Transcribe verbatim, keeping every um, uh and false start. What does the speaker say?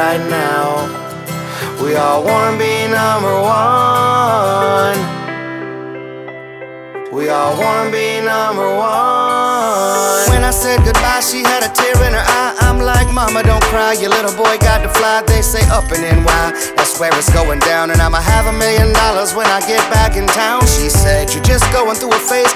right now. We all wanna be number one. We all wanna be number one. When I said goodbye, she had a tear in her eye. I'm like, mama, don't cry, your little boy got to fly. They say up in N Y, that's where it's going down. And I'ma have a million dollars when I get back in town. She said, you're just going through a phase,